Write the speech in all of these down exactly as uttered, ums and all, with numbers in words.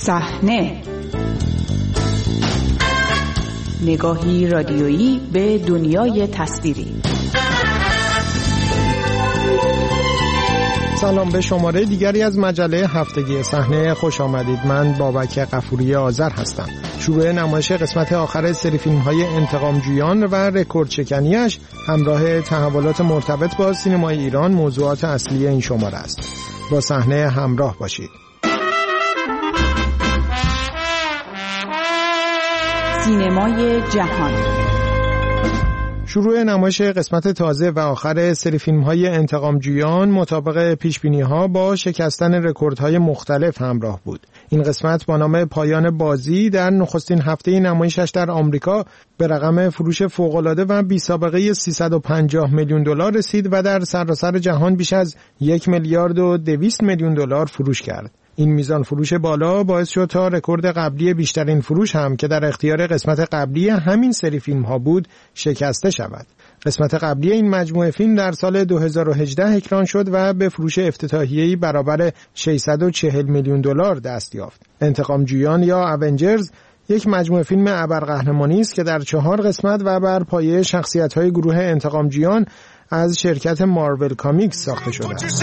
صحنه، نگاهی رادیویی به دنیای تصویری. سلام، به شماره دیگری از مجله هفتگی صحنه خوش آمدید. من بابک غفوری آذر هستم. شروع نمایش قسمت آخر سری فیلم‌های انتقامجویان و رکورد شکنیش همراه تحولات مرتبط با سینمای ایران موضوعات اصلی این شماره است. با صحنه همراه باشید. سینمای جهان. شروع نمایش قسمت تازه و آخر سری فیلم‌های انتقامجویان مطابق پیش‌بینی‌ها با شکستن رکوردهای مختلف همراه بود. این قسمت با نام پایان بازی در نخستین هفته نمایشش در آمریکا به رقم فروش فوق‌العاده و بی‌سابقه سیصد و پنجاه میلیون دلار رسید و در سراسر جهان بیش از یک میلیارد و دویست میلیون دلار فروش کرد. این میزان فروش بالا باعث شد تا رکورد قبلی بیشترین فروش هم که در اختیار قسمت قبلی همین سری فیلم ها بود شکسته شود. قسمت قبلی این مجموعه فیلم در سال دو هزار و هجده اکران شد و به فروش افتتاحیه‌ای برابر ششصد و چهل میلیون دلار دست یافت. انتقامجویان یا اونجرز یک مجموعه فیلم ابرقهرمانی است که در چهار قسمت و بر پایه شخصیت‌های گروه انتقامجویان از شرکت مارول کامیکس ساخته شده است.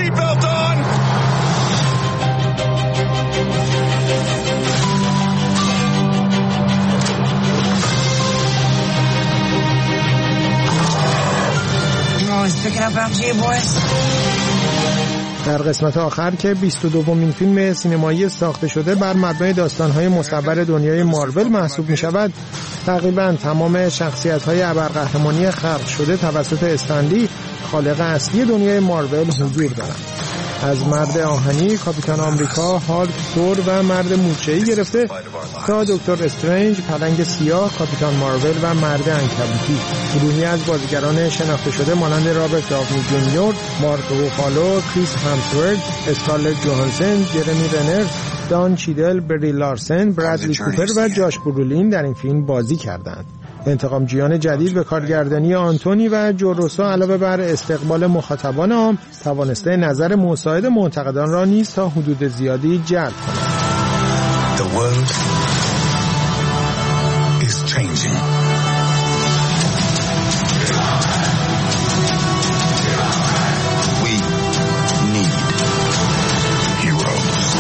در قسمت آخر که بیست و دومین فیلم سینمایی ساخته شده بر مبنای داستان‌های مصور دنیای مارول محسوب می‌شود، تقریباً تمام شخصیت‌های ابرقهرمانی خلق شده توسط استنلی، خالق اصلی دنیای مارول، حضور دارند. از مرد آهنی، کاپیتان آمریکا، هالک، تور و مرد مورچه‌ای گرفته تا دکتر استرنج، پلنگ سیاه، کاپیتان مارول و مرد عنکبوتی. گروهی از بازیگران شناخته شده مانند رابرت داونی جونیور، مارک روفالو، کریس همسورث، اسکارلت جوهانسن، جرمی رنر، دان چیدل، بری لارسن، برادلی کوپر و جاش برولین در این فیلم بازی کردند. انتقامجویان جدید به کارگردانی آنتونی و جوروسو علاوه بر استقبال مخاطبان عام توانسته نظر مساعد منتقدان را نیز تا حدود زیادی جلب کند. The world is changing. We need heroes.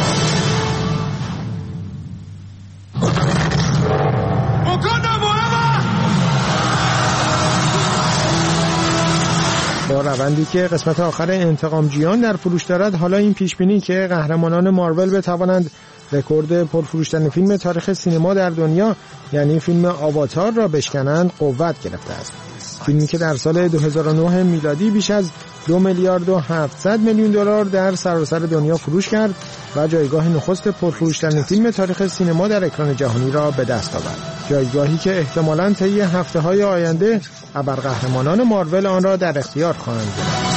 با روندی که قسمت آخر انتقامجویان در فروش دارد، حالا این پیشبینی که قهرمانان مارول بتوانند رکورد پرفروشترین فیلم تاریخ سینما در دنیا یعنی فیلم آواتار را بشکنند قوت گرفته است. فیلمی که در سال دو هزار و نه میلادی بیش از دو میلیارد و هفتصد میلیون دلار در سراسر دنیا فروش کرد و جایگاه نخست پرفروشترین فیلم تاریخ سینما در اکران جهانی را به دست آورد. جایگاهی که احتمالاً طی هفته‌های آینده ابرقهرمانان مارول آن را در اختیار خواهند گرفت.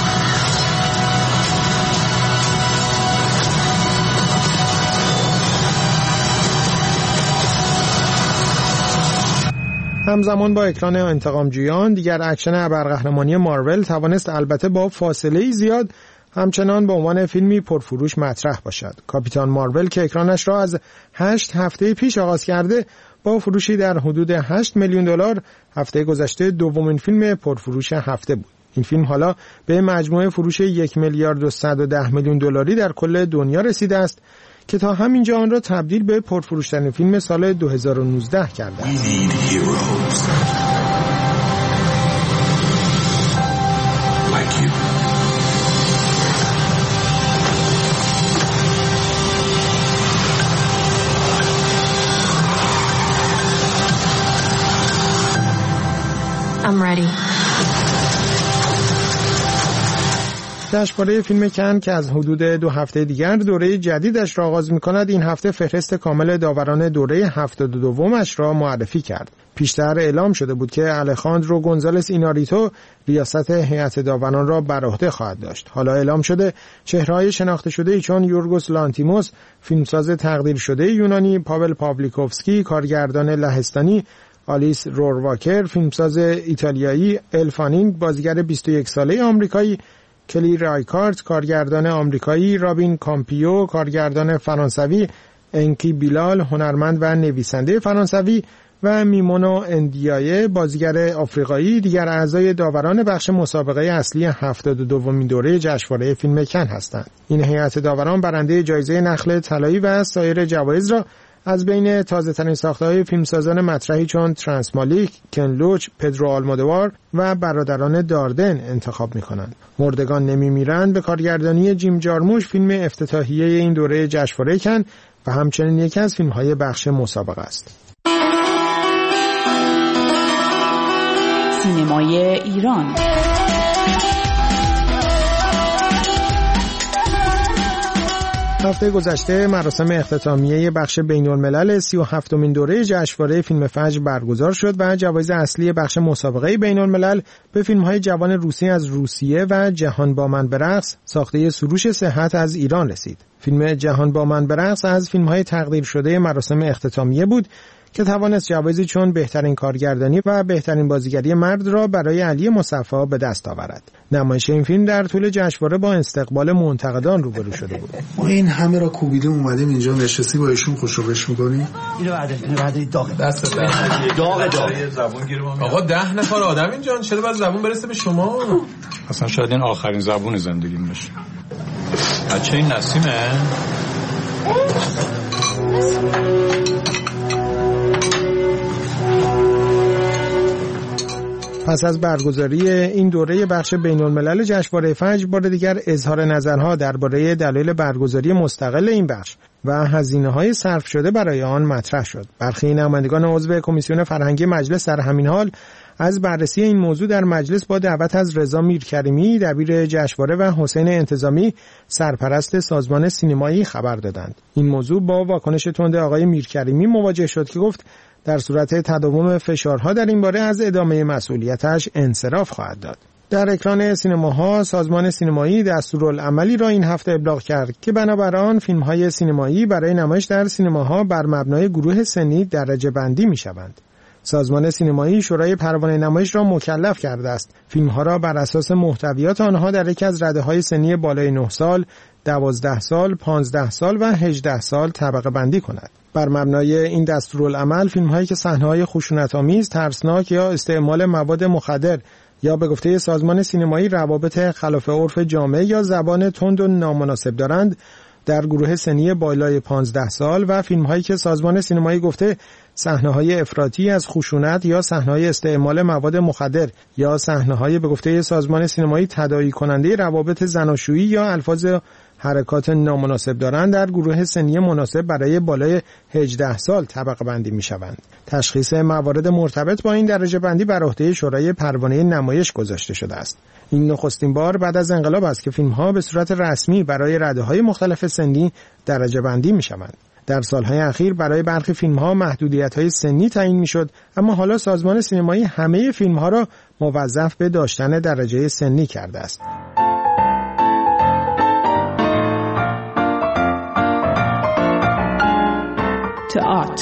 همزمان با اکران انتقامجویان، دیگر اکشن ابرقهرمانی مارول توانست البته با فاصله زیاد همچنان به عنوان فیلمی پرفروش مطرح باشد. کاپیتان مارول که اکرانش را از هشت هفته پیش آغاز کرده با فروشی در حدود هشت میلیون دلار هفته گذشته دومین فیلم پرفروش هفته بود. این فیلم حالا به مجموع فروش یک میلیارد و صد و ده میلیون دلاری در کل دنیا رسیده است که تا همینجا آن را تبدیل به پرفروشترین فیلم سال دو هزار و نوزده کرده است. I'm ready. جشنواره فیلم کن که از حدود دو هفته دیگر دوره جدیدش را آغاز می‌کند، این هفته فهرست کامل داوران دوره هفتاد و دومش را معرفی کرد. پیشتر اعلام شده بود که الخاندرو گونزالس ایناریتو ریاست هیئت داوران را بر عهده خواهد داشت. حالا اعلام شده چهره‌های شناخته شده‌ای چون یورگوس لانتیموس، فیلمساز تقدیر شده یونانی، پاول پاولیکوفسکی، کارگردان لهستانی، آلیس رورواکر، فیلمساز ایتالیایی، ال فانینگ، بازیگر بیست و یک ساله آمریکایی، کلی رایکارت، کارگردان آمریکایی، رابین کامپیو، کارگردان فرانسوی، انکی بیلال هنرمند و نویسنده فرانسوی و میمونو اندیایه بازیگر آفریقایی دیگر اعضای داوران بخش مسابقه اصلی هفتاد و دومین دوره جشنواره فیلم کن هستند. این هیئت داوران برنده جایزه نخل طلایی و سایر جوایز را از بین تازه‌ترین ساخته‌های فیلمسازان مطرحی چون ترانسمالیک، کن لوچ، پدرو آلمودوار و برادران داردن انتخاب می‌کنند. مردگان نمی‌میرند به کارگردانی جیم جارموش فیلم افتتاحیه این دوره جشنواره کن و همچنین یکی از فیلم‌های بخش مسابقه است. سینمای ایران. هفته گذشته مراسم اختتامیه بخش بین‌الملل سی و هفتمین دوره جشنواره فیلم فجر برگزار شد و جوایز اصلی بخش مسابقه بین‌الملل به فیلم‌های جوان روسی از روسیه و جهان با من برقص ساخته سروش صحت از ایران رسید. فیلم جهان با من برقص از فیلم‌های تقدیر شده مراسم اختتامیه بود که توانست جوایزی چون بهترین کارگردانی و بهترین بازیگری مرد را برای علی مصطفی به دست آورد. نمایش این فیلم در طول جشنواره با استقبال منتقدان روبرو شده بود. ما این همه را کوبیده اومدیم اینجا نشستی با ایشون خوشوبش می‌کنی؟ اینو بعد اینو بعد داغ دست داغ داغ داغ زبون گیره ما. آقا ده نفر آدم اینجا چرا باید زبون برسه به شما؟ اصلا شاید این آخرین زبون زندگیم باشه. بچه این نسیمه؟ پس از برگزاری این دوره بخش بین‌الملل جشنواره فجر بار دیگر اظهار نظرها درباره دلایل برگزاری مستقل این بخش و هزینه‌های صرف شده برای آن مطرح شد. برخی نمایندگان عضو کمیسیون فرهنگی مجلس در همین حال از بررسی این موضوع در مجلس با دعوت از رضا میرکریمی دبیر جشنواره و حسین انتظامی سرپرست سازمان سینمایی خبر دادند. این موضوع با واکنش تند آقای میرکریمی مواجه شد که گفت در صورت تداوم فشارها در این باره از ادامه مسئولیتش انصراف خواهد داد. در اکران سینماها سازمان سینمایی دستورالعملی را این هفته ابلاغ کرد که بنابر آن فیلم‌های سینمایی برای نمایش در سینماها بر مبنای گروه سنی درجه بندی می‌شوند. سازمان سینمایی شورای پروانه نمایش را مکلف کرده است فیلم‌ها را بر اساس محتویات آنها در یکی از رده‌های سنی بالای نه سال، دوازده سال، پانزده سال و هجده سال طبقه بندی کند. بر مبنای این دستورالعمل فیلم‌هایی که صحنه‌های خشونت‌آمیز، ترسناک یا استعمال مواد مخدر یا به گفته سازمان سینمایی روابط خلاف عرف جامعه یا زبان تند و نامناسب دارند در گروه سنی بالای پانزده سال و فیلم‌هایی که سازمان سینمایی گفته صحنه‌های افراطی از خشونت یا صحنه‌های استعمال مواد مخدر یا صحنه‌های به گفته سازمان سینمایی تداعی کننده روابط زناشویی یا الفاظ حرکات نامناسب دارند در گروه سنی مناسب برای بالای هجده سال طبقه بندی می‌شوند. تشخیص موارد مرتبط با این درجه بندی بر عهده شورای پروانه نمایش گذاشته شده است. این نخستین بار بعد از انقلاب است که فیلم‌ها به صورت رسمی برای رده‌های مختلف سنی درجه بندی می‌شوند. در سالهای اخیر برای برخی فیلم‌ها محدودیت‌های سنی تعیین می‌شد، اما حالا سازمان سینمایی همه فیلم‌ها را موظف به داشتن درجه سنی کرده است. تئاتر.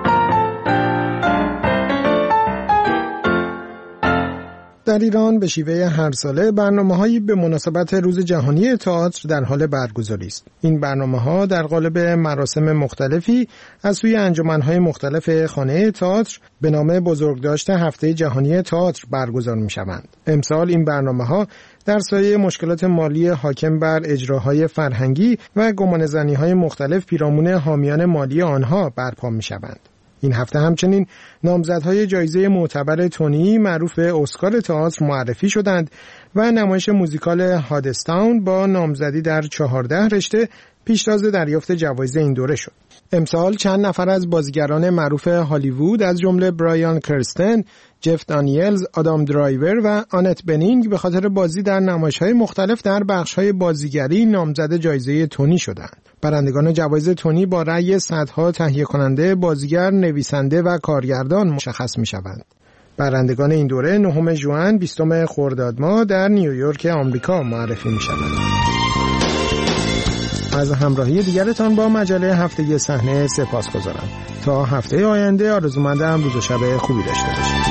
در ایران به شیوه هر ساله برنامه‌هایی به مناسبت روز جهانی تئاتر در حال برگزاری است. این برنامه‌ها در قالب مراسم مختلفی از سوی انجمن‌های مختلف خانه تئاتر به نام بزرگداشت هفته جهانی تئاتر برگزار می‌شوند. امسال این برنامه‌ها در سایه مشکلات مالی حاکم بر اجراهای فرهنگی و گمانه‌زنی‌های مختلف پیرامون حامیان مالی آنها برپا می‌شوند. این هفته همچنین نامزدهای جایزه معتبر تونی معروف به اسکار تئاتر معرفی شدند و نمایش موزیکال هادستاون با نامزدی در چهارده رشته پیشتاز دریافت جوایز این دوره شد. امسال چند نفر از بازیگران معروف هالیوود از جمله برایان کرستن، جف دانیلز، آدام درایور و آنت بنینگ به خاطر بازی در نمایش‌های مختلف در بخش‌های بازیگری نامزد جایزه تونی شدند. برندگان جوایز تونی با رأی صدها تهیه کننده، بازیگر، نویسنده و کارگردان مشخص می‌شوند. برندگان این دوره نهم ژوئن بیستم خرداد ماه در نیویورک آمریکا معرفی می‌شوند. از همراهی دیگرتان با مجله هفتگی صحنه سپاسگزارم. تا هفته آینده آرزومندم روز و شب خوبی داشته باشید.